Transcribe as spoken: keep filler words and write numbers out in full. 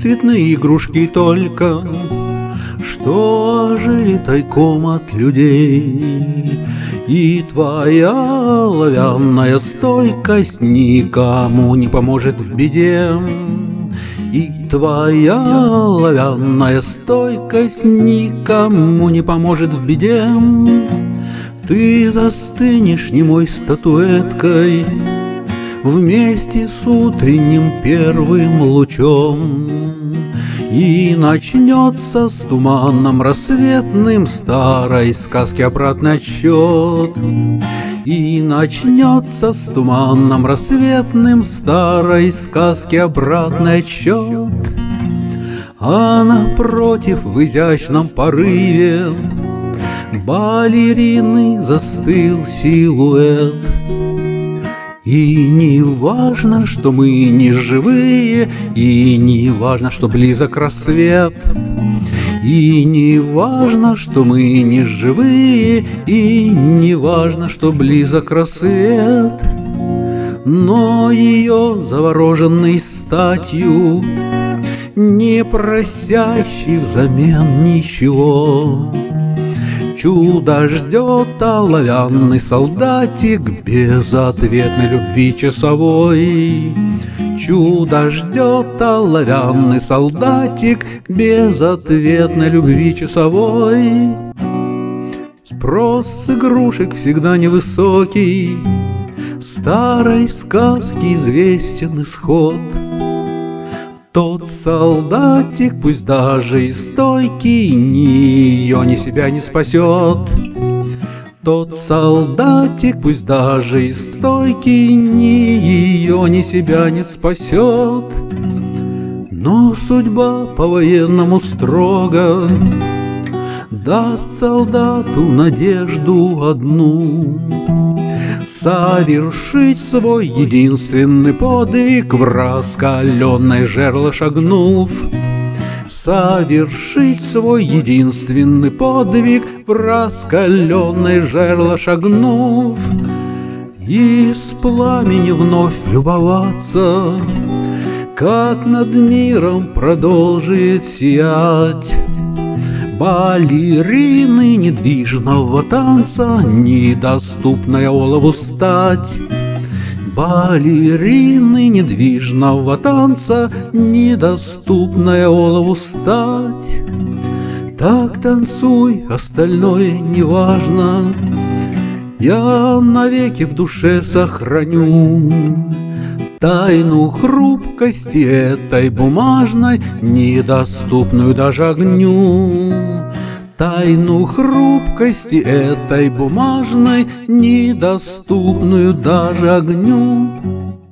цветные игрушки только, что жили тайком от людей. И твоя оловянная стойкость никому не поможет в беде. И твоя оловянная стойкость никому не поможет в беде. Ты застынешь немой статуэткой вместе с утренним первым лучом, и начнется с туманом рассветным старой сказки обратный отсчет. И начнется с туманом рассветным старой сказки обратный отсчет. А напротив, в изящном порыве балерины застыл силуэт. И не важно, что мы не живые, и не важно, что близок рассвет. И не важно, что мы не живые, и не важно, что близок рассвет. Но ее завороженный статью, не просящий взамен ничего, чудо ждет оловянный солдатик безответной любви часовой. Чудо ждет оловянный солдатик безответной любви часовой. Спрос с игрушек всегда невысокий, старой сказки известен исход. Тот солдатик, пусть даже и стойкий, ни ее, ни себя не спасет. Тот солдатик, пусть даже и стойкий, ни ее, ни себя не спасет. Но судьба по-военному строго даст солдату надежду одну: совершить свой единственный подвиг, в раскаленное жерло шагнув. Совершить свой единственный подвиг, в раскаленное жерло шагнув. И с пламени вновь любоваться, как над миром продолжит сиять балерины недвижного танца, недоступная олову стать. Балерины недвижного танца, недоступная олову стать. Так танцуй, остальное неважно, я навеки в душе сохраню тайну хрупкости этой бумажной, недоступную даже огню. Тайну хрупкости этой бумажной, недоступную даже огню.